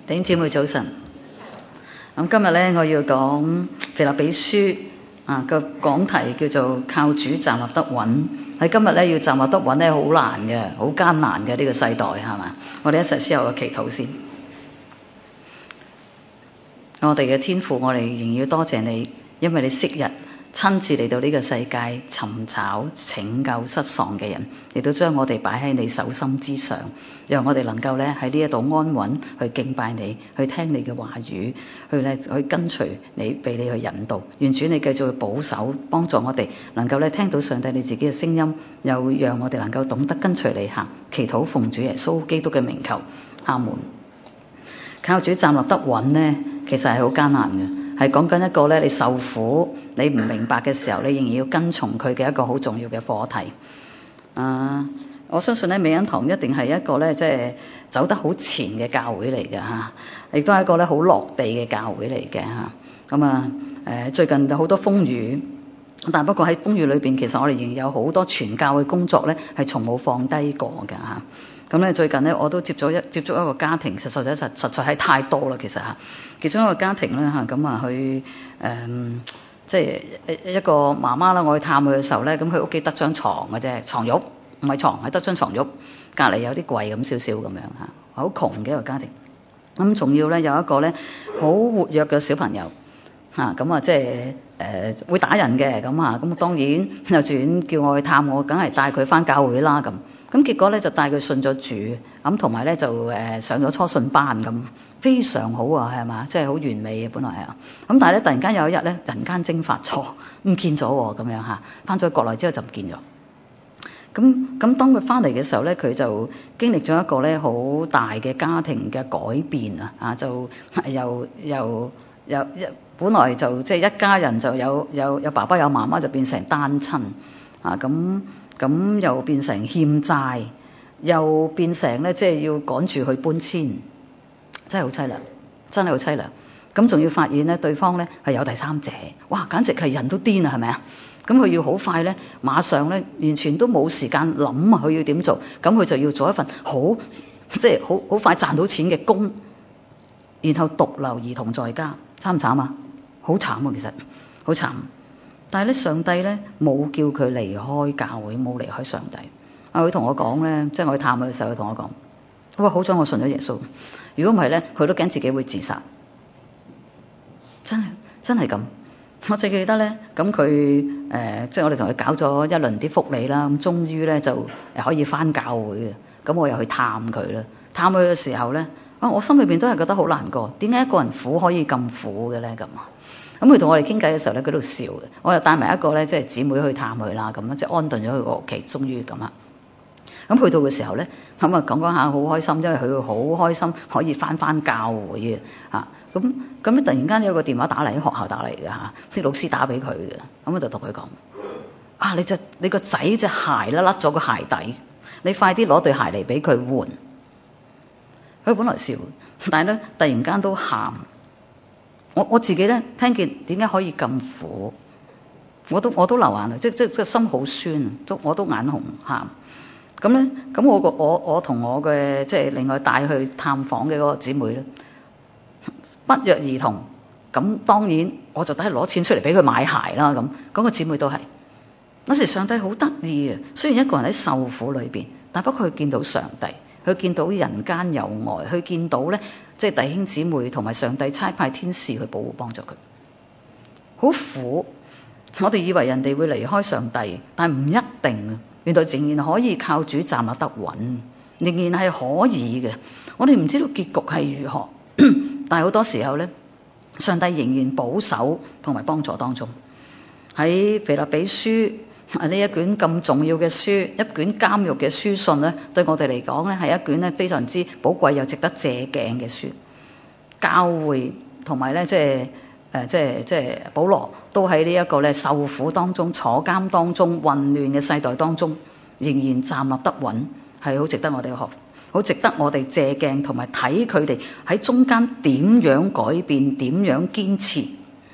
弟兄姊妹早晨。咁今日咧，我要講腓立比書個講題叫做靠主站立得穩。喺今日咧，要站立得穩咧，好難嘅，好艱難嘅呢個世代係嘛？我哋一齊先有個祈禱先。我哋嘅天父，我哋仍要多謝你，因為你昔日親自嚟到呢個世界尋找拯救失喪嘅人，亦都將我哋擺喺你手心之上，讓我哋能夠咧喺呢一度安穩去敬拜你，去聽你嘅話語，去跟隨你，俾你去引導。願主你繼續去保守幫助我哋，能夠咧聽到上帝你自己嘅聲音，又讓我哋能夠懂得跟隨你行。祈禱奉主耶穌基督嘅名求，阿門。靠主站立得穩呢，其實係好艱難嘅，係講緊一個咧你受苦，你唔明白嘅時候，你仍然要跟從佢嘅一個好重要嘅課題。我相信咧美恩堂一定係一個咧即係走得好前嘅教會嚟嘅嚇，亦都係一個咧好落地嘅教會嚟嘅嚇。咁最近有好多風雨，但不過喺風雨裏邊，其實我哋仍然有好多傳教嘅工作咧係從冇放低過嘅嚇。咁咧最近咧我都接觸一個家庭，實在係太多啦，其實嚇。其中一個家庭咧嚇，咁去即係一個媽媽啦，我去探佢嘅時候咧，咁佢屋企得張床嘅啫，床褥唔係床，係得張床褥，隔離有啲櫃咁少少咁樣嚇，好窮嘅一個家庭。咁仲要咧有一個咧好活躍嘅小朋友嚇，即係會打人嘅咁嚇，咁當然幼稚園叫我去探我，梗係帶佢返教會啦咁。咁結果咧就帶佢信咗主，咁同埋咧就上咗初信班咁，非常好啊，係嘛？即係好完美嘅本來係啊。咁但係咧突然間有一日咧人間蒸發錯，唔見咗喎咁樣嚇，返咗國內之後就唔見咗。咁當佢返嚟嘅時候咧，佢就經歷咗一個咧好大嘅家庭嘅改變啊！就由本來就即係一家人就有爸爸有媽媽，就變成單親啊咁又變成欠債，又變成咧即係要趕住去搬遷，真係好凄涼，真係好凄涼。咁仲要發現咧對方咧係有第三者，哇！簡直係人都癲啊，係咪啊？咁佢要好快咧，馬上咧完全都冇時間諗啊，佢要點做？咁佢就要做一份即係好快賺到錢嘅工，然後獨留兒童在家，慘唔慘啊？好慘啊，其實好慘。但係咧，上帝咧冇叫佢離開教會，冇離開上帝。佢同我講咧，即係我去探佢嘅時候，佢同我講：哇，好彩我信咗耶穌。如果唔係咧，佢都驚自己會自殺。真係咁。我最記得咧，咁佢即係我哋同佢搞咗一輪啲福利啦，咁終於咧就可以返教會嘅。咁我又去探佢啦。探佢嘅時候咧，我心裏邊都係覺得好難過。點解一個人苦可以咁苦嘅咧？咁佢同我哋傾偈嘅時候咧，佢喺度笑嘅。我又帶埋一個咧，即係姊妹去探佢啦，咁即係安頓咗佢個屋企，終於咁啊。咁去到嘅時候咧，咁講下好開心，因為佢好開心可以返教會嘅嚇。咁咧突然間有個電話打嚟，喺學校打嚟嘅嚇，啲老師打俾佢嘅。咁我就同佢講：你個仔隻鞋咧甩咗個鞋底，你快啲攞對鞋嚟俾佢換。佢本來笑，但係咧突然間都喊。我自己咧聽見點解可以咁苦，我都流眼淚，即係心好酸，我都眼紅喊。咁我同我嘅即係另外帶去探訪嘅嗰個姊妹咧，不約而同咁，當然我就梗係攞錢出嚟俾佢買鞋啦。咁嗰個姊妹都係。嗰時上帝好得意啊！雖然一個人喺受苦裏邊，但不過佢見到上帝，佢見到人間有愛，佢見到咧即係弟兄姊妹同埋上帝差派天使去保護幫助佢。好苦，我哋以為人哋會離開上帝，但唔一定啊！原來仍然可以靠主站立得穩，仍然係可以嘅。我哋唔知道結局係如何，但係好多時候咧，上帝仍然保守同埋幫助當中。喺腓立比書呢一卷咁重要嘅書，一卷監獄嘅書信咧，對我哋嚟講咧係一卷咧非常之寶貴又值得借鏡嘅書。教會同埋咧即係保羅都喺呢一個咧受苦當中、坐監當中、混亂嘅世代當中，仍然站立得穩，係好值得我哋學，好值得我哋借鏡同埋睇佢哋喺中間點樣改變、點樣堅持。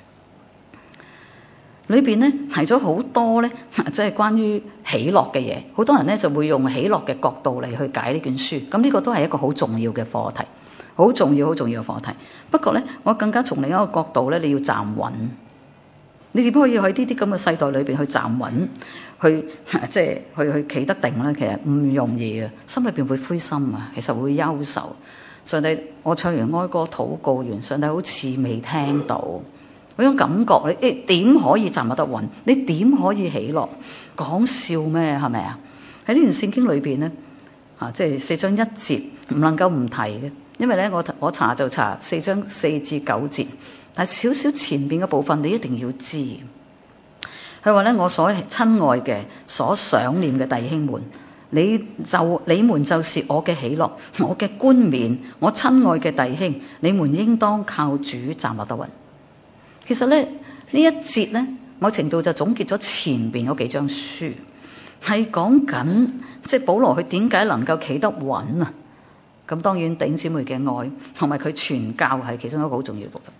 裏邊咧提咗好多咧，即係關於喜樂嘅嘢。好多人咧就會用喜樂嘅角度嚟去解呢卷書，咁呢個都係一個好重要嘅課題。 好重要好重要嘅課題。不過咧，我更加從另一個角度咧，你要站穩。你點可以喺呢啲咁嘅世代裏邊去站穩，即係去企得定咧？其實唔容易啊，心裏邊會灰心啊，其實會憂愁。上帝，我唱完哀歌禱告完，上帝好似未聽到嗰種感覺。你點可以站得穩？你點可以喜樂？講笑咩？係咪啊？喺呢段聖經裏邊咧，即係4章1節唔能夠唔提嘅，因為咧我查就查4章4至9節。但少少前邊嘅部分你一定要知。佢話咧，我所親愛嘅、所想念嘅弟兄們，你們就是我嘅喜樂，我嘅冠冕，我親愛嘅弟兄，你們應當靠主站立得穩。其實咧，呢一節咧，某程度就總結咗前邊嗰幾章書，係講緊即係保羅佢點解能夠企得穩啊？咁當然弟兄姊妹嘅愛同埋佢傳教係其中一個好重要嘅部分。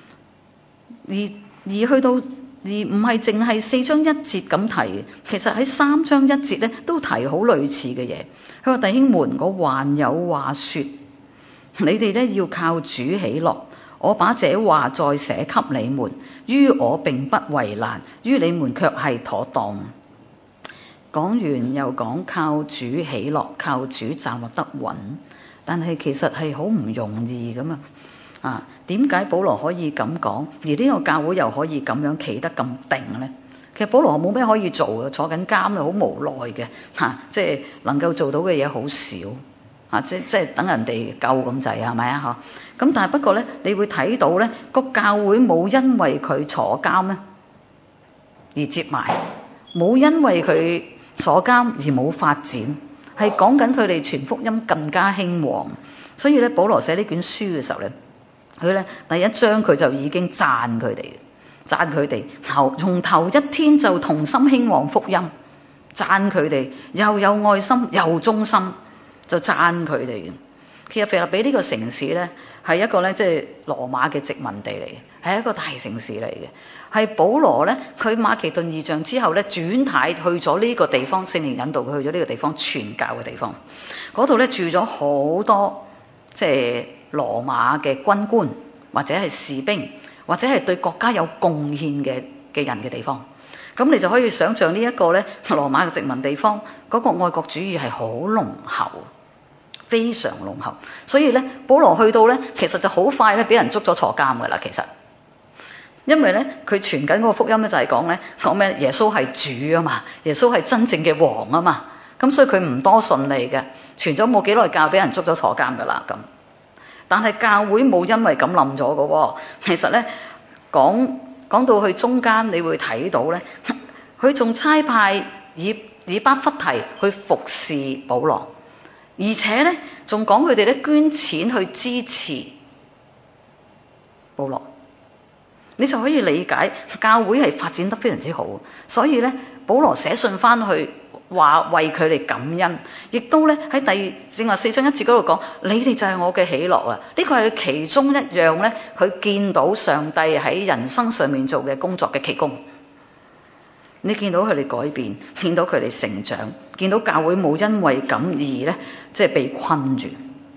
而去到而唔係淨係4章1節咁提，其實喺3章1節咧都提好類似嘅嘢。佢話弟兄們，我還有話說，你哋咧要靠主喜樂。我把這話再寫給你們，於我並不為難，於你們卻係妥當。講完又講靠主喜樂，靠主站立得穩，但係其實係好唔容易㗎嘛。點解保羅可以咁講，而呢個教會又可以咁樣企得咁定呢？其實保羅冇咩可以做嘅，坐緊監啊，好無奈嘅即係能夠做到嘅嘢好少即係等人哋救咁滯，係咪啊？咁但係不過呢，你會睇到呢個教會冇因為佢坐監呢而接埋，冇因為佢坐監而冇發展，係講緊佢哋傳福音更加興旺。所以咧，保羅寫呢卷書嘅時候咧，佢咧第一章佢就已經讚佢哋，從頭一天就同心興旺福音，讚佢哋又有愛心又忠心，就讚佢哋。其實腓立比呢個城市咧係一個咧即係羅馬嘅殖民地嚟嘅，係一個大城市嚟嘅。係保羅咧，佢馬其頓異象之後咧轉軚去咗呢個地方，聖靈引導佢去咗呢個地方傳教嘅地方。嗰度咧住咗好多即係羅馬嘅軍官或者係士兵，或者係對國家有貢獻嘅人嘅地方。咁你就可以想象呢一個咧羅馬嘅殖民地方嗰個愛國主義係好濃厚，非常濃厚。所以咧保羅去到咧，其實就好快咧俾人捉咗坐監噶啦。其實因為咧佢傳緊嗰個福音咧就係講咩耶穌係主啊嘛，耶穌係真正嘅王啊嘛。咁所以佢唔多順利嘅，傳咗冇幾耐教俾人捉咗坐監噶啦咁。但係教會冇因為咁冧咗嘅喎。其實咧講到去中間，你會睇到咧，佢仲差派以巴弗提去服侍保羅，而且咧仲講佢哋咧捐錢去支持保羅。你就可以理解教會係發展得非常之好。所以咧保羅寫信翻去話為佢哋感恩，亦都咧喺正話4章1節嗰度講，你哋就係我嘅喜樂啊！呢個係其中一樣咧，佢見到上帝喺人生上面做嘅工作嘅奇功。你見到佢哋改變，見到佢哋成長，見到教會冇因為咁而咧即係被困住。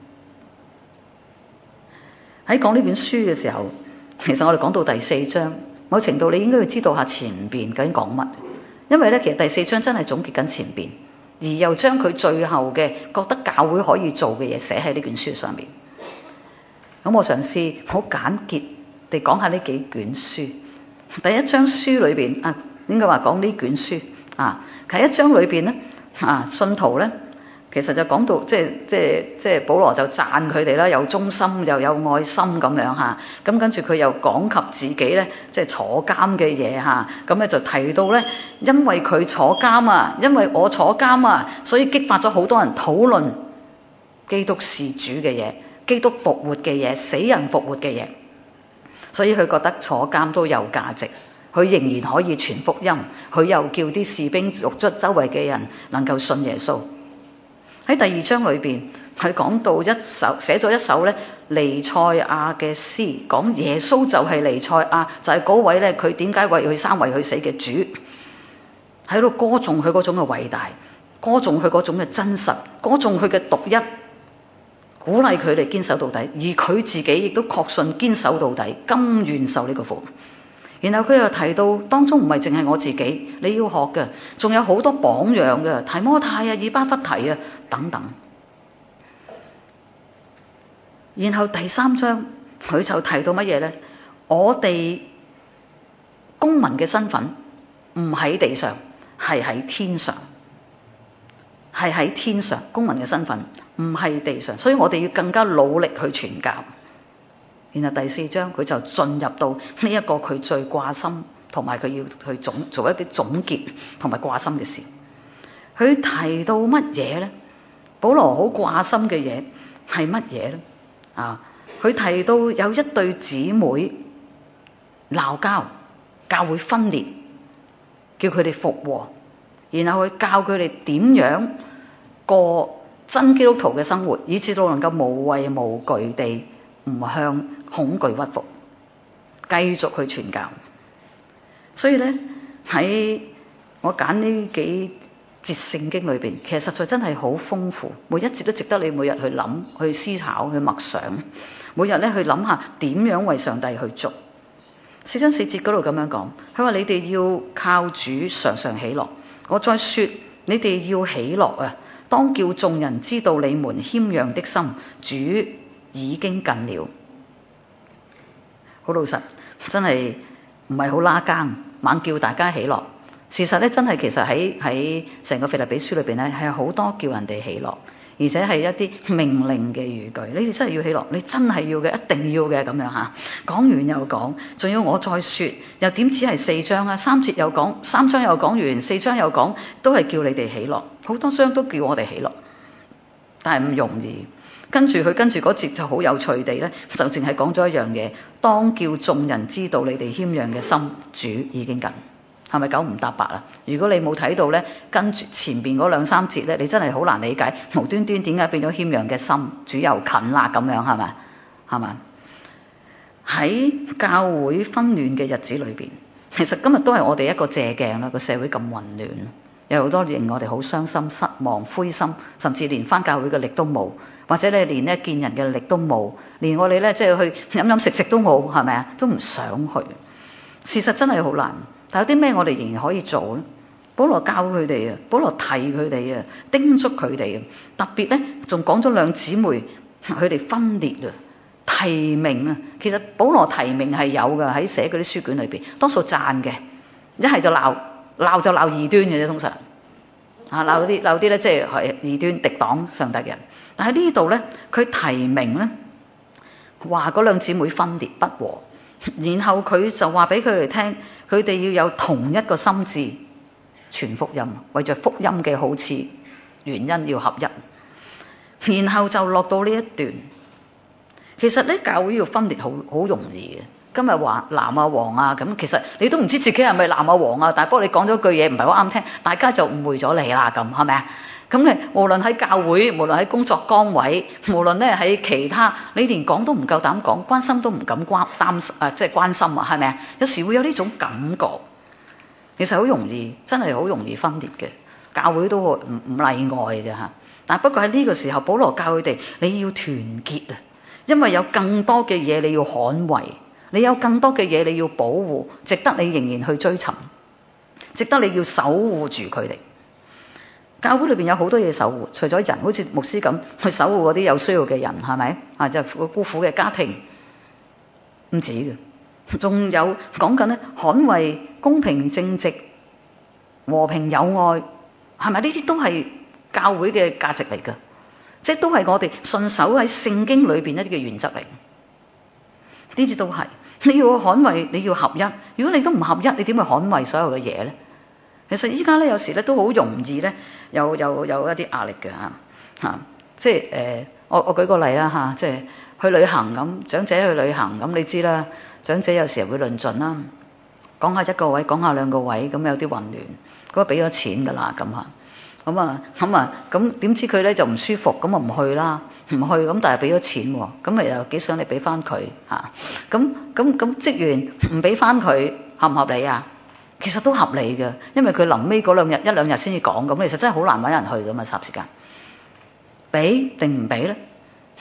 喺講呢本書嘅時候，其實我哋講到第4章，某程度你應該要知道下前邊究竟講乜。因為咧，其實第4章真係總結緊前邊，而又將佢最後嘅覺得教會可以做嘅嘢寫喺呢卷書上面。咁我嘗試好簡潔地講下呢幾卷書。第一章書裏邊應該話講呢卷書第一章裏邊咧信徒咧，其實就講到即係保羅就讚佢哋啦，有忠心又有愛心咁樣咁跟住佢又講及自己咧，即係坐監嘅嘢咁咧就提到咧，因為佢坐監因為我坐監所以激發咗好多人討論基督是主嘅嘢，基督復活嘅嘢，死人復活嘅嘢，所以佢覺得坐監都有價值，佢仍然可以傳福音，佢又叫啲士兵獄卒周圍嘅人能夠信耶穌。喺第2章裏邊，佢講到寫咗一首咧彌賽亞嘅詩，講耶穌就係彌賽亞，就係嗰位咧佢點解為佢生為佢死嘅主，喺度歌頌佢嗰種嘅偉大，歌頌佢嗰種嘅真實，歌頌佢嘅獨一， 鼓勵佢哋堅守到底，而佢自己亦都確信堅守到底，甘願受呢個苦。然後佢又提到當中唔係淨係我自己，你要學嘅，仲有好多榜樣嘅，提摩太啊、以巴弗提啊等等。然後第3章佢就提到乜嘢呢？我哋公民嘅身份唔喺地上，係喺天上，係喺天上。公民嘅身份唔係地上，所以我哋要更加努力去傳教。然後第4章佢就進入到呢一個佢最掛心，同埋佢要去做一啲總結同埋掛心嘅事。佢提到乜嘢呢？保羅好掛心嘅嘢係乜嘢呢？佢提到有一對姊妹鬧交，教會分裂，叫佢哋復和，然後佢教佢哋點樣過真基督徒嘅生活，以至到能夠無畏無懼地唔向恐懼屈服，繼續去傳教。所以呢，喺我揀呢幾節聖經裏邊，其實實在真係好豐富，每一節都值得你每日去諗、去思考、去默想。每日咧去諗下點樣為上帝去做。4章4節嗰度咁樣講，佢話你哋要靠主常常喜樂。我再說，你哋要喜樂啊！當叫眾人知道你們謙讓的心，主已經近了。好老實，真係唔係好拉更，猛叫大家喜樂。事實咧，真係其實喺成個腓立比書裏邊咧，係好多叫人哋喜樂，而且係一啲命令嘅語句。你哋真係要喜樂，你真係要嘅，一定要嘅咁樣嚇。講完又講，仲要我再說，又點止係4章啊？3節又講，3章又講完，4章又講，都係叫你哋喜樂。好多章都叫我哋喜樂，但係唔容易。跟住嗰節就好有趣地咧，就淨係講咗一樣嘢：當叫眾人知道你哋謙讓嘅心，主已經近。係咪9唔搭8啊？如果你冇睇到咧，跟住前邊嗰2、3節咧，你真係好難理解無端端點解變咗謙讓嘅心，主又近啦咁樣，係咪？係咪？喺教會紛亂嘅日子裏邊，其實今日都係我哋一個借鏡啦。個社會咁混亂，有好多令我哋好傷心、失望、灰心，甚至連返教會嘅力都冇，或者你連咧見人嘅力都冇，連我哋咧即係去飲飲食食都冇，係咪啊？都唔想去。事實真係好難。但有啲咩我哋仍然可以做呢？保羅教佢哋啊，保羅提佢哋啊，叮囑佢哋啊，特別咧仲講咗2姊妹佢哋分裂啊，提名啊。其實保羅提名係有㗎，喺寫嗰啲書卷裏邊，多數讚嘅，一係就鬧就鬧異端嘅啫，通常鬧啲咧即係異端敵擋上帝嘅人。但係呢度咧，佢提名咧話嗰2姊妹分裂不和。然後佢就話俾佢哋聽，佢哋要有同一個心志傳福音，為着福音嘅好處原因要合一。然後就落到呢一段，其實咧教會要分裂好容易嘅。今日話藍啊黃啊咁，其實你都唔知自己係咪藍啊黃啊，但係不過你講咗句嘢唔係好啱聽，大家就誤會咗你啦，咁係咪啊？咁你無論喺教會，無論喺工作崗位，無論咧喺其他，你連講都唔夠膽講，關心都唔敢即係關心啊，係咪啊？有時會有呢種感覺，其實好容易，真係好容易分裂嘅，教會都唔例外嘅嚇。但不過喺呢個時候，保羅教佢哋你要團結啊，因為有更多嘅嘢你要捍衛，你有更多嘅嘢你要保護，值得你仍然去追尋，值得你要守護住佢哋。教會裏邊有好多嘢守護，除咗人，好似牧師咁去守護嗰啲有需要嘅人，係咪啊？就係孤苦嘅家庭，唔止嘅，仲有講緊咧捍衛公平正直、和平友愛，係咪？呢啲都係教會嘅價值嚟㗎，即係都係我哋順守喺聖經裏邊一啲嘅原則嚟。呢啲都係你要捍衛，你要合一。如果你都唔合一，你點去捍衛所有嘅嘢咧？其實依家咧有時咧都好容易咧有一啲壓力嘅嚇，即係我舉個例啦嚇，即係去旅行咁，長者去旅行咁，你知啦，長者有時候會論盡啦，講下一個位，講下2個位，咁有啲混亂，嗰個俾咗錢㗎啦咁嚇，咁點知佢咧就唔舒服，咁啊唔去啦，唔去咁但係俾咗錢喎，咁咪又幾想你俾翻佢嚇，咁職員唔俾翻佢合唔合理啊？其實都合理嘅，因為佢臨尾嗰1、2日先至講，咁其實真係好難揾人去㗎嘛，霎時間俾定唔俾咧？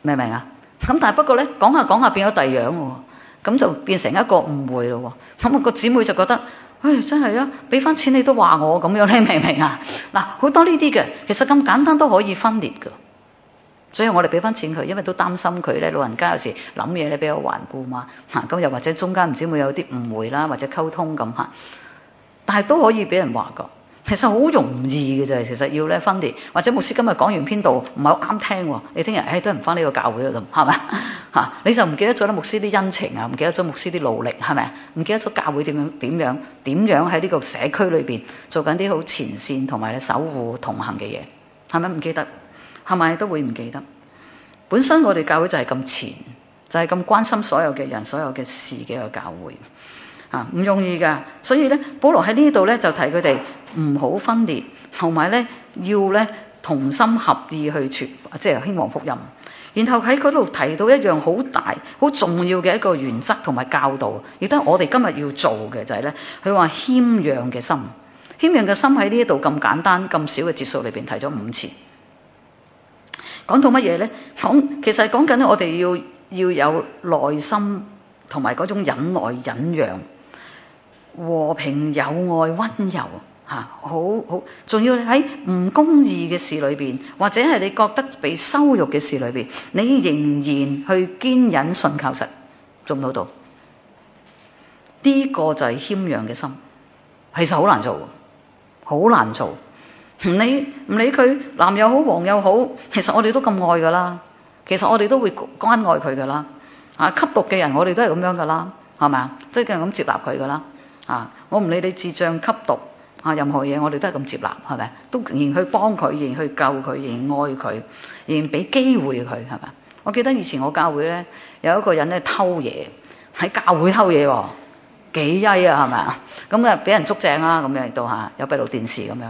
明唔明啊？咁但係不過咧，講下講下變咗第二樣喎，咁就變成一個誤會咯喎。咁個姊妹就覺得，真係啊，俾翻錢你都話我咁樣，你明唔明啊？嗱，好多呢啲嘅，其實咁簡單都可以分裂㗎。所以我哋俾翻錢佢，因為都擔心佢咧，老人家有時諗嘢咧比較頑固嘛。咁又或者中間唔知會有啲誤會啦，或者溝通咁嚇。但係都可以俾人話㗎。其實好容易嘅啫，其實要咧分裂，或者牧師今日講完篇道唔係好啱聽喎，你聽日都係唔翻呢個教會啦咁，係咪啊？你就唔記得咗咧牧師啲恩情啊，唔記得咗牧師啲努力係咪？唔記得咗教會點樣喺呢個社區裏邊做緊啲好前線同埋咧守護同行嘅嘢，係咪唔記得？係咪都會唔記得？本身我哋教會就係咁前，就係咁關心所有嘅人、所有嘅事嘅一個教會。唔容易㗎，所以咧，保羅喺呢度咧就提佢哋唔好分裂，同埋咧要咧同心合意去傳，即係興旺福音。然後喺嗰度提到一樣好大、好重要嘅一個原則同埋教導，亦都係我哋今日要做嘅就係咧，佢話謙讓嘅心。謙讓嘅心喺呢一度咁簡單、咁少嘅節數裏邊提咗5次。講到乜嘢咧？其實係講緊我哋要有耐心同埋嗰種忍耐、忍讓。和平友愛溫柔好，仲要喺唔公義嘅事裏邊，或者係你覺得被羞辱嘅事裏邊，你仍然去堅忍信靠神，做唔做到？呢個就係謙讓嘅心，其實好難做，好難做。唔理佢男又好，黃又好，其實我哋都咁愛噶啦，其實我哋都會關愛佢噶啦。吸毒嘅人我哋都係咁樣噶啦，係咪啊？即係咁接納佢噶啦。我唔理你智障吸毒任何嘢我哋都係咁接納，係咪？都仍然去幫佢，仍然去救佢，仍然愛佢，仍然俾機會佢，係咪？我記得以前我教會咧有一個人咧偷嘢，喺教會偷嘢喎，幾曳啊，係咪啊？咁啊俾人捉正啦，咁樣亦都有閉路電視咁樣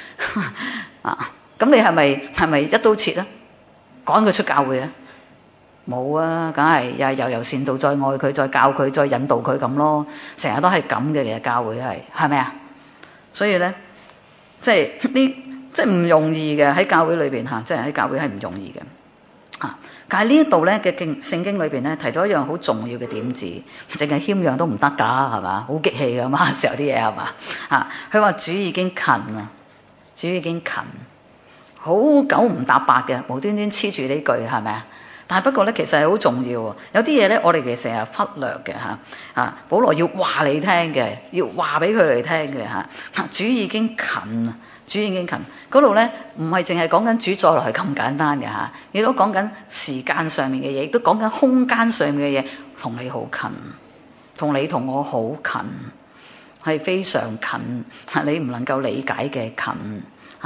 咁你係咪一刀切啊？趕佢出教會啊？冇啊，梗係又係由善道再愛佢，再教佢，再引導佢咁咯。成日都係咁嘅，其實教會係咪啊？所以咧，即係唔容易嘅喺教會裏邊即係喺教會係唔容易嘅但係呢一度咧嘅聖經裏邊咧提咗一樣好重要嘅點子，淨係謙讓都唔得㗎，係嘛？好激氣㗎嘛，時候啲嘢係嘛？佢話主已經近啦，主已經近，好九唔搭八嘅，無端端黐住呢句係咪啊？但係不過咧，其實係好重要喎。有啲嘢咧，我哋其實成日忽略嘅保羅要話你聽嘅，要話俾佢哋聽嘅主已經近，主已經近。嗰度咧唔係淨係講緊主再來咁簡單嘅亦都講緊時間上面嘅嘢，亦都講緊空間上面嘅嘢，同你好近，同你同我好近，係非常近，你唔能夠理解嘅近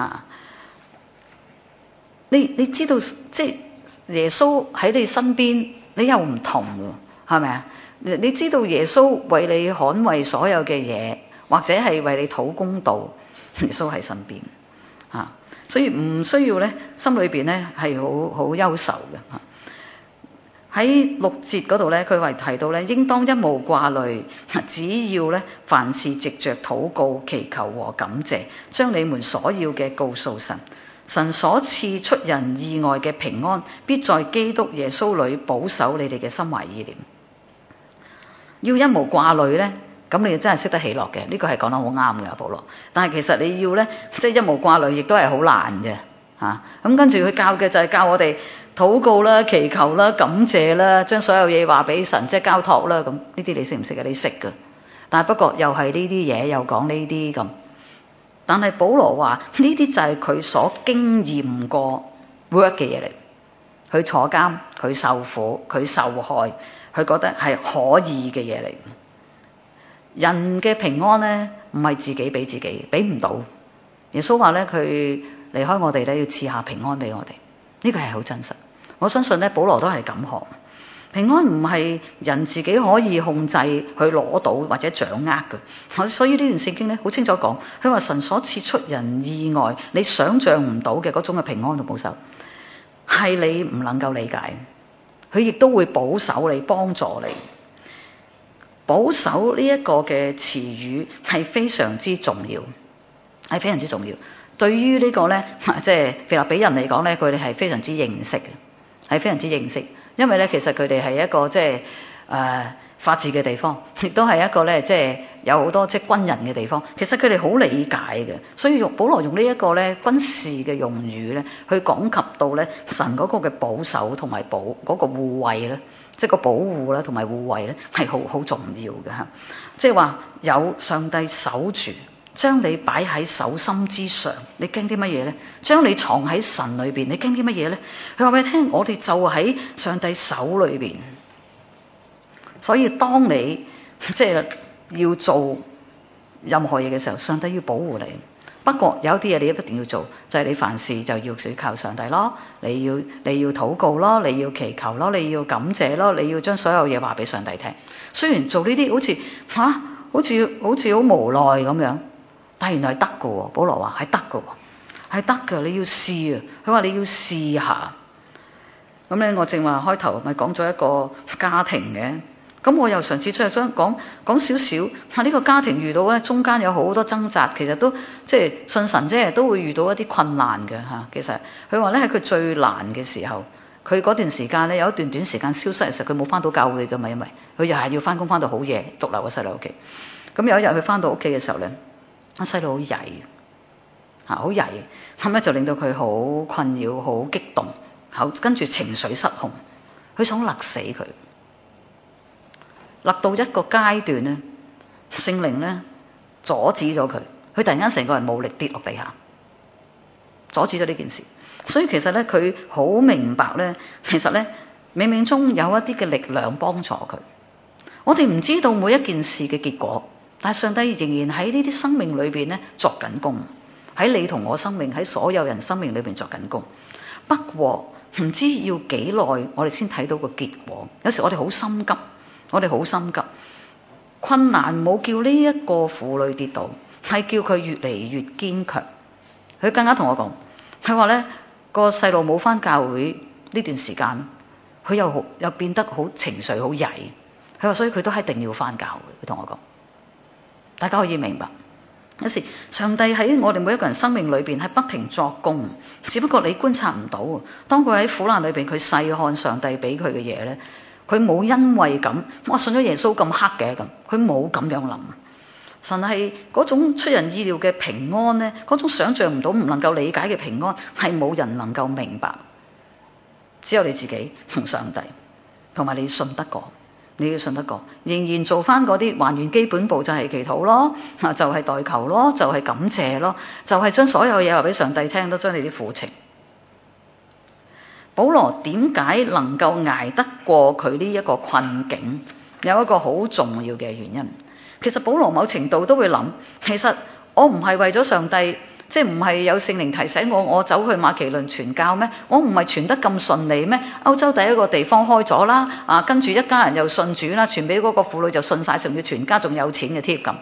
你知道即係。耶穌喺你身邊，你又唔同喎，係咪啊？你知道耶穌為你捍衛所有嘅嘢，或者係為你討公道，耶穌喺身邊所以唔需要咧，心裏邊咧係好憂愁嘅喺6節嗰度咧，佢話提到咧，應當一無掛慮，只要咧凡事藉着禱告、祈求和感謝，將你們所要嘅告訴神。神所賜出人意外嘅平安，必在基督耶穌裏保守你哋嘅心懷意念。要一無掛慮咧，咁你真係識得喜樂嘅，呢個係講得好啱嘅，保羅。但係其實你要咧，即係一無掛慮，亦都係好難嘅咁跟住佢教嘅就係教我哋禱告啦、祈求啦、感謝啦，將所有嘢話俾神，即係交託啦。咁呢啲你識唔識啊？你識㗎。但係不過又係呢啲嘢，又講呢啲咁。但係保羅話呢啲就係佢所經驗過 work 嘅嘢嚟，佢坐監，佢受苦，佢受害，佢覺得係可以嘅嘢嚟。人嘅平安咧，唔係自己俾自己，俾唔到。耶穌話咧，佢離開我哋咧，要賜下平安俾我哋，呢個係好真實。我相信咧，保羅都係咁學。平安唔係人自己可以控制去攞到或者掌握嘅，所以呢段聖經咧好清楚講，佢話神所賜出人意外，你想象唔到嘅嗰種嘅平安同保守，係你唔能夠理解，佢亦都會保守你、幫助你。保守呢一個嘅詞語係非常之重要，係非常之重要。對於呢個咧，即係腓立比人嚟講咧，佢哋係非常之認識嘅。 係非常之認識，因為咧其實佢哋係一個即係法治嘅地方，亦都係一個咧即係有好多即係軍人嘅地方。其實佢哋好理解嘅，所以保羅用呢一個咧軍事嘅用語咧，去講及到咧神嗰個嘅保守同埋嗰個護衛咧，即係個保護啦同埋護衛咧係好重要嘅嚇。即係話有上帝守住，將你擺喺手心之上，你驚啲乜嘢咧？將你藏喺神裏邊，你驚啲乜嘢咧？佢話俾你聽，我哋就喺上帝手裏邊。所以當你即係要做任何嘢嘅時候，上帝要保護你。不過有啲嘢你一定要做，就係你凡事就要倚靠上帝咯。你要禱告咯，你要祈求咯，你要感謝咯，你要將所有嘢話俾上帝聽。雖然做呢啲好似好無奈咁樣，但係原來係得㗎喎。保羅話係得㗎喎，係得㗎。你要試啊！佢話你要試下。咁咧，我正話開頭咪講咗一個家庭嘅。咁我又嘗試出嚟想講少少，呢個家庭遇到咧中間有好多掙扎，其實都即係信神啫，都會遇到一啲困難嘅嚇。其實佢話咧喺佢最難嘅時候，佢嗰段時間咧有一段短時間消失嘅時候，佢冇翻到教會㗎嘛，因為佢又係要翻工翻到好夜，獨留個細路屋企。咁有一日佢翻到屋企嘅時候咧，個細路好曳嚇，好曳，咁咧就令到佢好困擾、好激動，跟住情緒失控，佢想勒死佢。勒到一個階段咧，聖靈咧阻止咗佢，佢突然間成個人冇力跌落地下，阻止咗呢件事。所以其實咧，佢好明白咧，其實咧冥冥中有一啲嘅力量幫助佢。我哋唔知道每一件事嘅結果，但係上帝仍然喺呢啲生命裏邊咧作緊工，喺你同我生命，喺所有人生命裏邊作緊工。不過唔知要幾耐，我哋先睇到個結果。有時我哋好心急。我哋好心急，困難冇叫呢一個婦女跌倒，係叫佢越嚟越堅強。佢更加同我講，佢話咧個細路冇返教會呢段時間，佢又變得好情緒好曳。佢話所以佢都一定要返教會。佢同我講，大家可以明白，有時上帝喺我哋每一個人生命裏邊係不停作工，只不過你觀察唔到。當佢喺苦難裏邊，佢細看上帝俾佢嘅嘢咧。佢冇因為咁，我信咗耶穌咁黑嘅咁，佢冇咁樣諗。神係嗰種出人意料嘅平安咧，嗰種想象唔到、唔能夠理解嘅平安，係冇人能夠明白，只有你自己同上帝，同埋你信得過，你要信得過，仍然做翻嗰啲還原基本步，就係祈禱咯，就係代求咯，就係感謝咯，就係將所有嘢話俾上帝聽，都將你啲苦情。保羅點解能夠捱得過佢呢一個困境？有一個好重要嘅原因。其實保羅某程度都會諗，其實我唔係為咗上帝，即係唔係有聖靈提醒我走去馬其頓傳教咩？我唔係傳得咁順利咩？歐洲第一個地方開咗啦，跟住一家人又信主啦，傳俾嗰個婦女就信晒，甚至全家仲有錢嘅貼咁。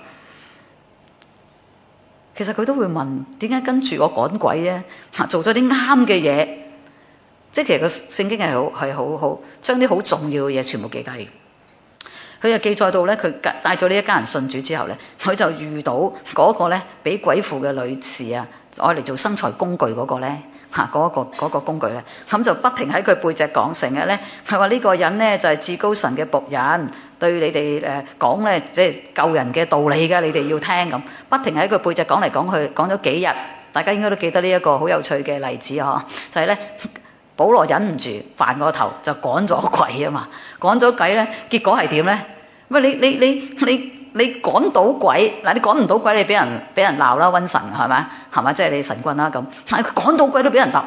其實佢都會問，點解跟住我趕鬼咧？做咗啲啱嘅嘢。即係其實個聖經係好將啲好重要嘅嘢全部記低。佢就記載到咧，佢帶咗呢一家人信主之後咧，佢就遇到嗰個咧俾鬼附嘅女士啊，愛嚟做生財工具嗰個咧嗰個工具咧，咁就不停喺佢背脊講，成日咧佢話呢個人咧就係至高神嘅僕人，對你哋講咧即係救人嘅道理嘅，你哋要聽咁，不停喺佢背脊講嚟講去，講咗幾日，大家應該都記得呢一個好有趣嘅例子嗬，就係咧。保羅忍唔住煩個頭就趕咗鬼啊嘛，趕咗鬼咧，結果係點咧？喂，你趕到鬼嗱，你趕唔到鬼，你俾人鬧啦，瘟神係咪？係咪？即係你神棍啦咁。但係佢趕到鬼都俾人揼，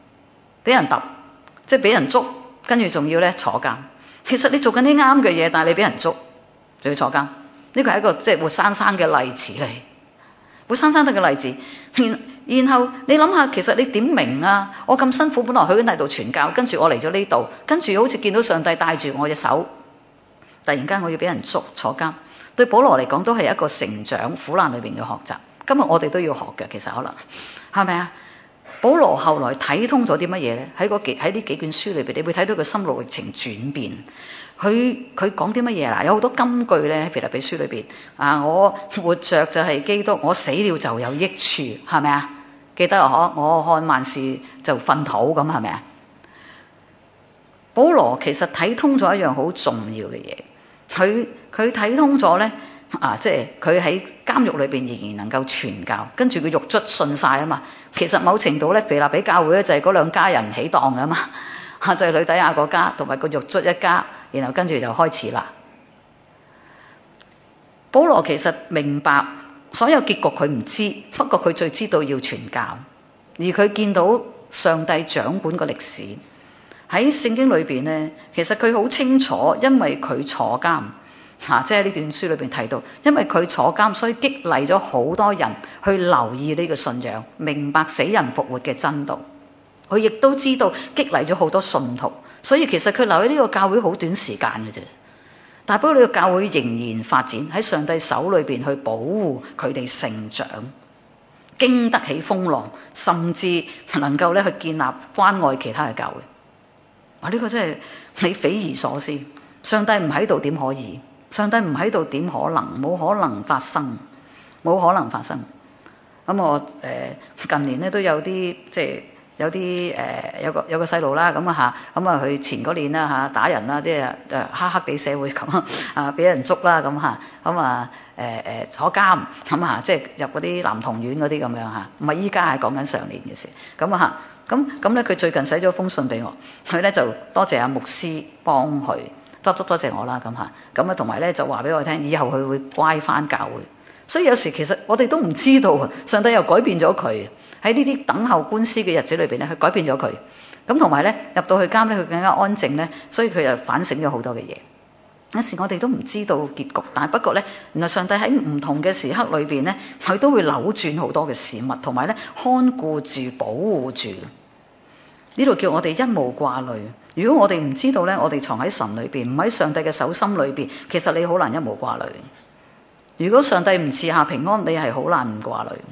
即係俾人捉，跟住仲要咧坐監。其實你做緊啲啱嘅嘢，但係你俾人捉，仲要坐監。呢個係一個即係活生生嘅例子嚟。活生生得嘅例子，然後你諗下，其實你點明啊？我咁辛苦，本來去緊喺度傳教，跟住我嚟咗呢度，跟住好似見到上帝帶住我隻手，突然間我要俾人捉坐監。對保羅嚟講，都係一個成長苦難裏邊嘅學習。今日我哋都要學嘅，其實可能係咪啊？保羅後來睇通咗啲乜嘢咧？喺呢幾卷書裏邊，你會睇到佢心路歷程轉變。佢講啲乜嘢啦？有好多金句咧喺腓立比書裏邊啊！我活着就係基督，我死了就有益處，係咪啊？記得我看萬事就糞土咁，係咪啊？ 保羅其實睇通咗一樣好重要嘅嘢，佢睇通咗咧即係佢喺監獄裏邊仍然能夠傳教，跟住佢獄卒信晒啊嘛。其實某程度咧，腓立比教會咧就係嗰兩家人起檔噶嘛，就係呂底亞嗰家同埋個獄卒一家，然後跟住就開始啦。保羅其實明白所有結局佢唔知，不過佢最知道要傳教，而佢見到上帝掌管個歷史喺聖經裏邊咧，其實佢好清楚，因為佢坐監即係呢段書裏邊提到，因為佢坐監，所以激勵咗好多人去留意呢個信仰，明白死人復活嘅真道。佢亦都知道激勵咗好多信徒，所以其實佢留喺呢個教會好短時間嘅啫。但係不過呢個教會仍然發展喺上帝手裏邊去保護佢哋成長，經得起風浪，甚至能夠咧去建立關愛其他嘅教會。呢個真係你匪夷所思。上帝唔喺度點可以？上帝唔喺度點可能？冇可能發生，冇可能發生。我近年咧都有啲即係有啲有個細路啦，佢前嗰年啦打人啦，即係黑黑地社會咁俾人捉啦坐監即係入嗰啲男童院嗰啲咁樣唔係依家，係講緊上年嘅事咁咧。佢最近寫咗封信俾我，佢咧就多謝阿牧師幫佢多謝我啦同埋咧就話俾我聽，以後佢會乖翻教會。所以有時其實我哋都唔知道上帝又改變咗佢喺呢啲等候官司嘅日子裏邊咧，佢改變咗佢同埋咧入到去監咧，佢更加安靜咧，所以佢又反省咗好多嘅嘢。有時我哋都唔知道結局，但係不過咧，原來上帝喺唔同嘅時刻裏邊咧，佢都會扭轉好多嘅事物，同埋咧看顧住、保護住。呢度叫我哋一無掛慮。如果我哋唔知道咧，我哋藏喺神裏邊，唔喺上帝嘅手心裏邊，其實你好難一無掛慮。如果上帝唔賜下平安，你係好難唔掛慮。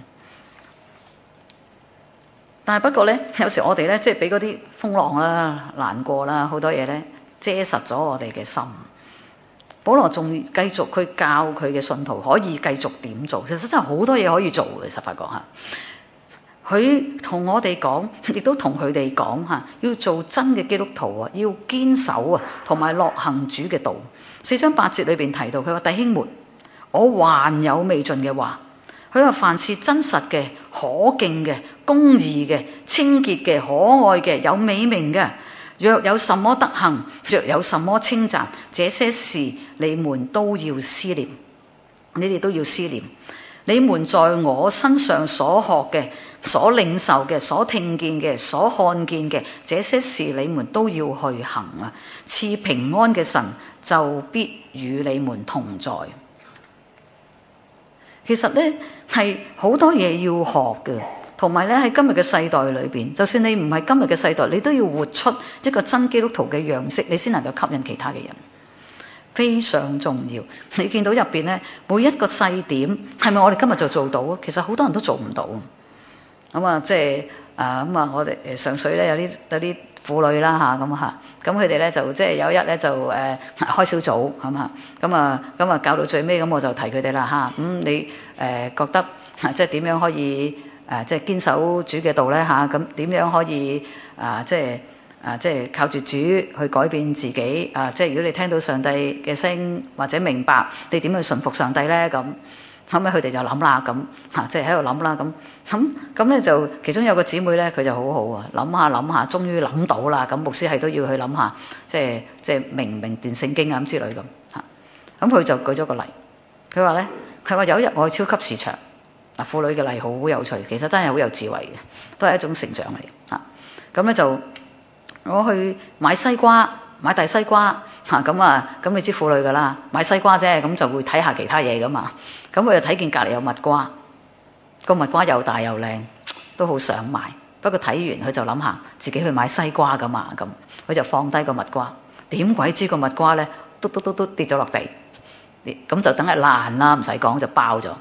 但係不過咧，有時我哋咧即係俾嗰啲風浪啦、難過啦、好多嘢咧遮實咗我哋嘅心。保羅仲繼續去教佢嘅信徒可以繼續點做，其實真係好多嘢可以做嘅。實發覺佢同我哋講，亦都同佢哋講要做真嘅基督徒要堅守同埋樂行主嘅道。4章8節裏邊提到，佢話弟兄們，我還有未盡嘅話。佢話凡是真實嘅、可敬嘅、公義嘅、清潔嘅、可愛嘅、有美名嘅，若有什麼德行，若有什麼稱讚，這些事你們都要思念。你哋都要思念。你們在我身上所學嘅、所領受嘅、所聽見嘅、所看見嘅，這些事你們都要去行賜平安嘅神就必與你們同在。其實咧係好多嘢要學嘅，同埋咧喺今日嘅世代裏邊，就算你唔係今日嘅世代，你都要活出一個真基督徒嘅樣式，你先能夠吸引其他嘅人，非常重要。你見到入邊咧每一個細點，係咪我哋今日就做到？其實好多人都做唔到。即係我哋上水咧有啲婦女啦咁佢哋咧就即係有一日咧就開小組教到最尾，咁我就提佢哋啦你覺得即係點樣可以即係堅守主嘅道咧咁點樣可以即係靠住主去改變自己即係如果你聽到上帝嘅聲或者明白你點去順服上帝咧咁。後尾佢哋就諗啦，即係喺度諗啦，咁咧就其中有個姊妹咧，佢就好好諗下，終於諗到啦。咁牧師係都要去諗下，即係明唔明段聖經咁之類咁咁佢就舉咗個例，佢話有一日我去超級市場婦女嘅例好有趣，其實真係好有智慧嘅，都係一種成長嚟咁咧就我去買西瓜，買大西瓜咁你知婦女噶啦，買西瓜啫，咁就會睇下其他嘢噶嘛。咁佢就睇見隔離有蜜瓜，個蜜瓜又大又靚，都好想買。不過睇完佢就諗下自己去買西瓜噶嘛，咁佢就放低個蜜瓜。點鬼知個蜜瓜咧，嘟跌咗落地，咁就等係爛啦，唔使講就爆咗。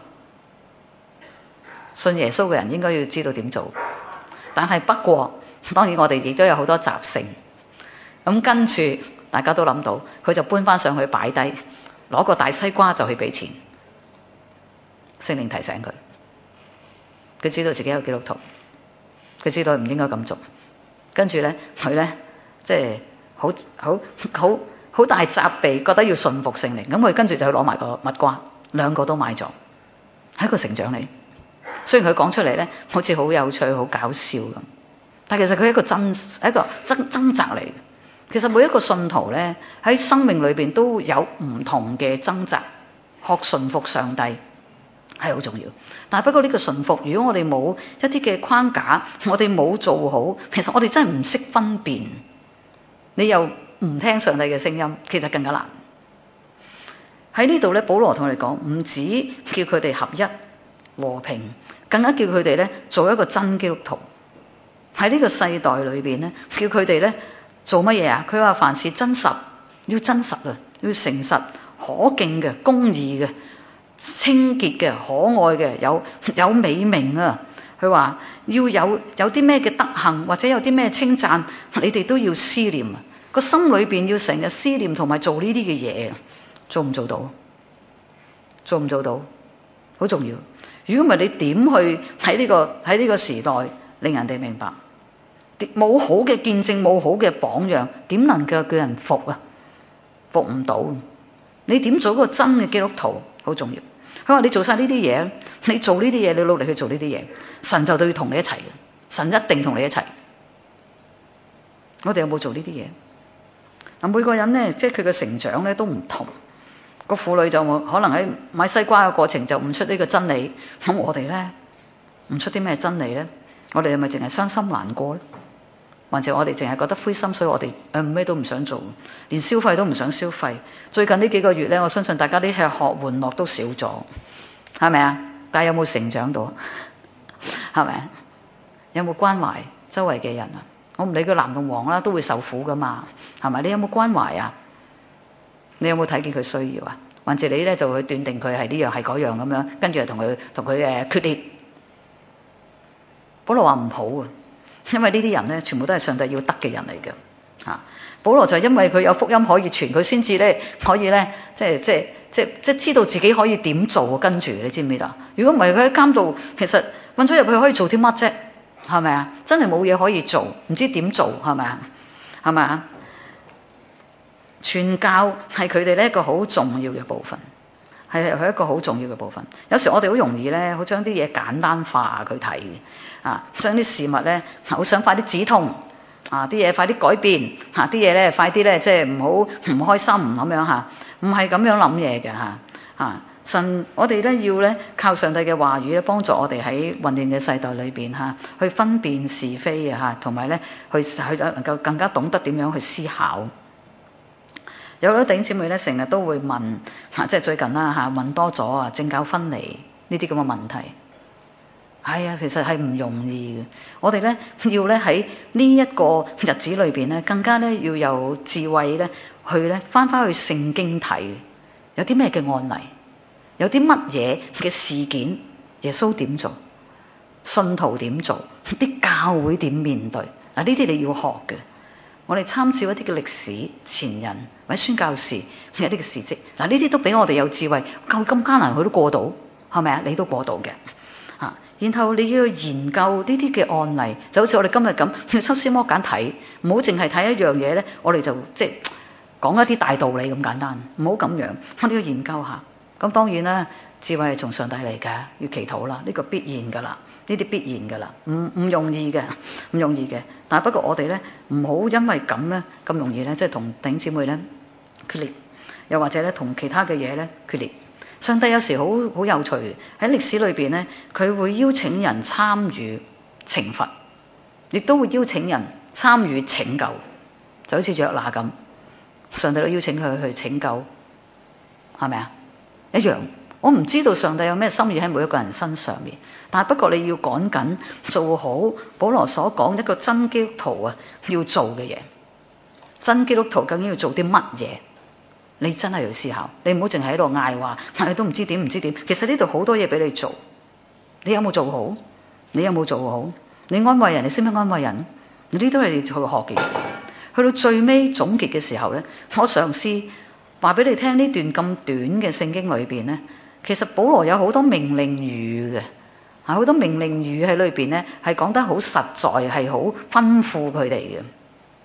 信耶穌嘅人應該要知道點做，但係不過當然我哋亦都有好多習性。咁跟住大家都諗到，佢就搬翻上去擺低，攞個大西瓜就去俾錢。聖靈提醒佢，佢知道自己有基督徒，佢知道唔應該咁做。跟住咧，佢咧即係好大責備，覺得要順服聖靈，咁佢跟住就去攞埋個蜜瓜，兩個都買咗，係一個成長嚟。雖然佢講出嚟咧，好似好有趣、好搞笑咁，但其實佢係一個掙扎嚟嘅。其實每一個信徒咧喺生命裏邊都有唔同嘅掙扎，學順服上帝係好重要。但係不過呢個順服，如果我哋冇一啲嘅框架，我哋冇做好，其實我哋真係唔識分辨。你又唔聽上帝嘅聲音，其實更加難。喺呢度咧，保羅同我哋講，唔止叫佢哋合一和平，更加叫佢哋咧做一個真基督徒。喺呢個世代裏邊咧，叫佢哋咧做乜嘢啊？佢話凡事真實，要真實啊，要誠實、可敬嘅、公義嘅、清潔嘅、可愛嘅、有美名啊。佢話要有啲咩嘅德行，或者有啲咩稱讚，你哋都要思念啊。個心裏邊要成日思念同埋做呢啲嘅嘢，做唔做到？做唔做到？好重要。如果唔係，你點去喺呢個時代令人哋明白？冇好嘅見證，冇好嘅榜樣，點能夠叫人服啊？服唔到。你點做一個真嘅基督徒？好重要。佢話你做晒呢啲嘢，你做呢啲嘢，你努力去做呢啲嘢，神就要同你一齊嘅，神一定同你一齊。我哋有冇做呢啲嘢？嗱，每個人咧，即係佢嘅成長咧都唔同。個婦女就可能喺買西瓜嘅過程就悟出呢個真理。咁我哋咧悟出啲咩真理咧？我哋係咪淨係傷心難過咧？或者我哋淨係覺得灰心，所以我哋咩都唔想做，連消費都唔想消費。最近呢幾個月咧，我相信大家啲吃喝玩樂都少咗，係咪啊？但係有冇成長到？係咪啊？有冇關懷周圍嘅人啊？我唔理佢藍同黃啦，都會受苦噶嘛，係咪？你有冇關懷啊？你有冇睇見佢需要啊？或者你咧就會斷定佢係呢樣係嗰樣咁樣，跟住就同佢決裂。保羅話唔好啊，因為呢啲人咧全部都係上帝要得嘅人嚟嘅嚇。保羅就因為佢有福音可以傳，佢先至咧可以咧即知道自己可以點做，跟住你知唔知道？如果唔係佢喺監度，其實韞咗入去可以做啲乜啫？係咪啊？真係冇嘢可以做，唔知點做，係咪啊？係咪啊？傳教係佢哋呢一個好重要嘅部分，係一個好重要嘅部分。有時我哋好容易咧，好將啲嘢簡單化佢睇啊，將啲事物咧好想快啲止痛啊，啲嘢快啲改變嚇，啲嘢咧快啲咧即係唔好唔開心咁樣嚇，唔係咁樣諗嘢嘅嚇。神，我哋咧要咧靠上帝嘅話語咧，幫助我哋喺混亂嘅世代裏邊嚇，去分辨是非啊嚇，同埋咧去能夠更加懂得點樣去思考。有好多弟兄姊妹咧，成日都會問即係最近啦嚇，問多咗啊，政教分離呢啲咁嘅問題。係啊，其實係唔容易嘅。我哋咧要咧喺呢一個日子裏邊咧，更加咧要有智慧咧，去咧翻去聖經睇，有啲咩嘅案例。有啲乜嘢嘅事件，耶穌點做，信徒點做，啲教會點面對嗱？呢啲你要學嘅。我哋參照一啲嘅歷史前人或者宣教士一啲嘅事蹟嗱，呢啲都俾我哋有智慧。咁艱難佢都過到，係咪啊？你都過到嘅嚇。然後你要研究呢啲嘅案例，就好似我哋今日咁，要抽絲剝繭睇，唔好淨係睇一樣嘢咧。我哋就即係講一啲大道理咁簡單，唔好咁樣。我哋要研究下。咁當然啦，智慧係從上帝嚟㗎，要祈禱啦，呢個必然㗎啦，呢啲必然㗎啦，唔容易嘅，唔容易嘅。但係不過我哋咧唔好因為咁咧咁容易咧，即係同弟兄姊妹咧決裂，又或者咧同其他嘅嘢咧決裂。上帝有時好有趣嘅，喺歷史裏邊咧，佢會邀請人參與懲罰，亦都會邀請人參與拯救，就好似約拿咁，上帝都邀請佢去拯救，係咪啊？一樣，我唔知道上帝有咩心意喺每一個人身上面，但係不過你要趕緊做好保羅所講一個真基督徒啊要做嘅嘢。真基督徒究竟要做啲乜嘢？你真係要思考，你唔好淨係喺度嗌話，你都唔知點。其實呢度好多嘢俾你做，你有冇做好？你有冇做好？你安慰人，你識唔識安慰人？呢啲都係你去學嘅嘢。去到最尾總結嘅時候咧，我嘗試話俾你聽，呢段咁短嘅聖經裏邊咧，其實保羅有好多命令語嘅，好多命令語喺裏邊咧，係講得好實在，係好吩咐佢哋嘅。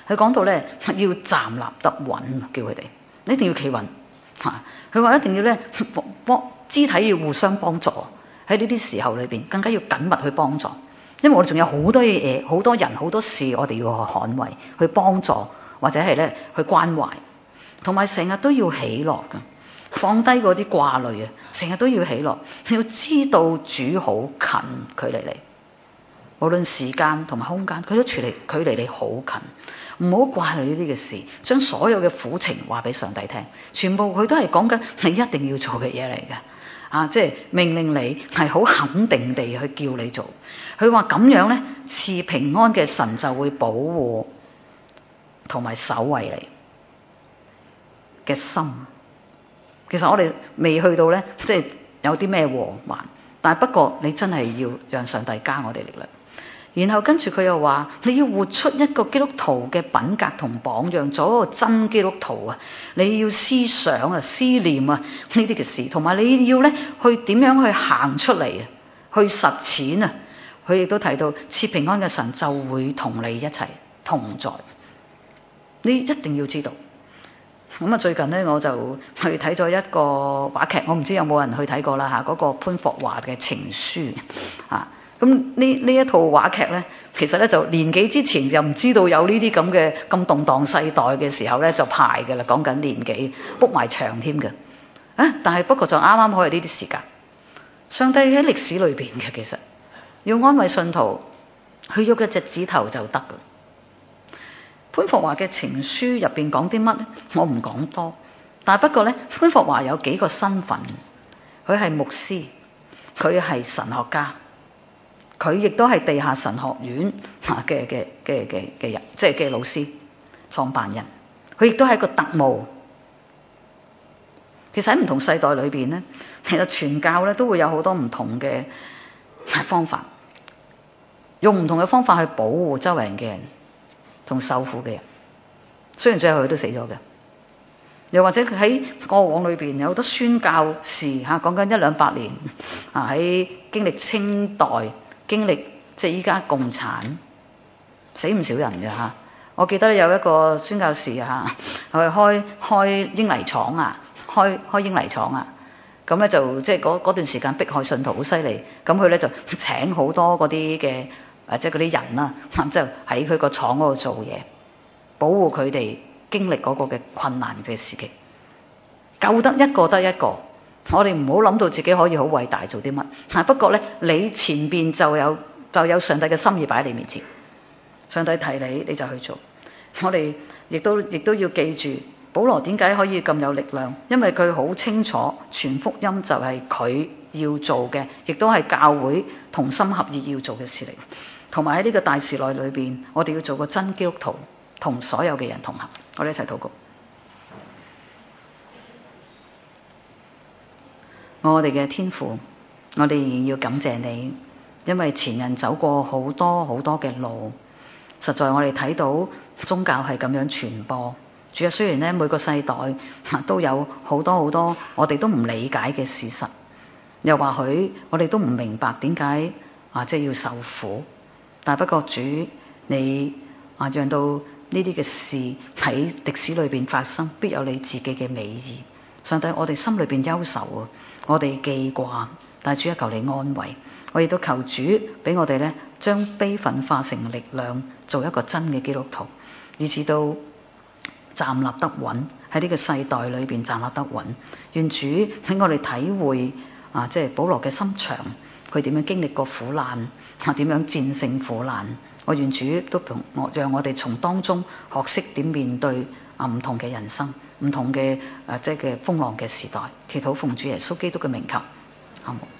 佢講到咧要站立得穩，叫佢哋一定要企穩嚇。佢話一定要咧幫肢體要互相幫助，喺呢啲時候裏邊更加要緊密去幫助，因為我哋仲有好多嘢、好多人、好多事，我哋要去捍衞、去幫助或者係咧去關懷，同埋成日都要喜樂嘅，放低嗰啲掛慮啊，成日都要喜樂。你要知道主好近，佢離你。無論時間同埋空間，佢都距離你好近，唔好掛慮呢啲嘅事，將所有嘅苦情話俾上帝聽，全部佢都係講緊你一定要做嘅嘢嚟嘅，即係命令你係好肯定地去叫你做。佢話咁樣呢，賜平安嘅神就會保護同埋守衛你嘅心。其實我哋未去到呢，即係有啲咩禍患，但係不過你真係要讓上帝加我哋力量。然後跟住佢又話，你要活出一個基督徒嘅品格同榜樣，做一個真基督徒啊！你要思想啊、思念啊呢啲嘅事，同埋你要咧去點樣去行出嚟啊，去實踐啊。佢亦都提到賜平安嘅神就會同你一齊同在，你一定要知道。咁啊，最近咧我就去睇咗一個話劇，我唔知有冇人去睇過啦嚇，嗰個潘霍華嘅情書啊。咁呢一套話劇咧，其實咧就年幾之前又唔知道有呢啲咁嘅咁動盪世代嘅時候咧就排嘅啦，講緊年幾 book 埋場添嘅但係不過就啱啱可以呢啲時間，上帝喺歷史裏邊嘅，其實要安慰信徒，去喐一隻指頭就得嘅。潘霍華嘅情書入邊講啲乜咧？我唔講多，但係不過咧，潘霍華有幾個身份，佢係牧師，佢係神學家。佢亦都係地下神學院嘅人，即係嘅老師、創辦人。佢亦都係一個特務。其實喺唔同世代裏邊咧，其實傳教咧都會有好多唔同嘅方法，用唔同嘅方法去保護周圍嘅人同受苦嘅人。雖然最後佢都死咗嘅，又或者佢喺過往裏邊有好多宣教士講緊100-200年喺經歷清代。經歷即係依家共產死唔少人嘅嚇，我記得有一個宣教士佢開英泥廠啊，開英泥廠啊，咁咧就即係嗰段時間迫害信徒好犀利，咁佢咧就請好多嗰啲嘅即係嗰啲人啦，就喺佢個廠嗰度做嘢，保護佢哋經歷嗰個嘅困難嘅時期，救得一個得一個。我哋唔好諗到自己可以好偉大做啲乜，不過咧你前邊就有上帝嘅心意擺喺你面前，上帝提你你就去做。我哋亦都要記住，保羅點解可以咁有力量？因為佢好清楚傳福音就係佢要做嘅，亦都係教會同心合意要做嘅事嚟。同埋喺呢個大時代裏邊，我哋要做個真基督徒，同所有嘅人同行。我哋一齊禱告。我哋嘅天父，我哋仍然要感謝你，因為前人走過好多好多嘅路，實在我哋睇到宗教係咁樣傳播。主啊，雖然咧每個世代都有好多好多我哋都唔理解嘅事實，又或許我哋都唔明白點解即係要受苦，但不過主你讓到呢啲嘅事喺歷史裏邊發生，必有你自己嘅美意。上帝，我哋心裏邊憂愁啊，我哋記掛，但主求你安慰。我亦都求主俾我哋咧，將悲憤化成力量，做一個真嘅基督徒，以至到站立得穩，喺呢個世代裏邊站立得穩。願主俾我哋體會即係保羅嘅心腸，佢點樣經歷過苦難，點樣戰勝苦難。我願主都讓我哋從當中學識點面對唔同嘅人生，唔同嘅即係嘅風浪嘅時代。祈禱奉主耶穌基督嘅名求，阿門。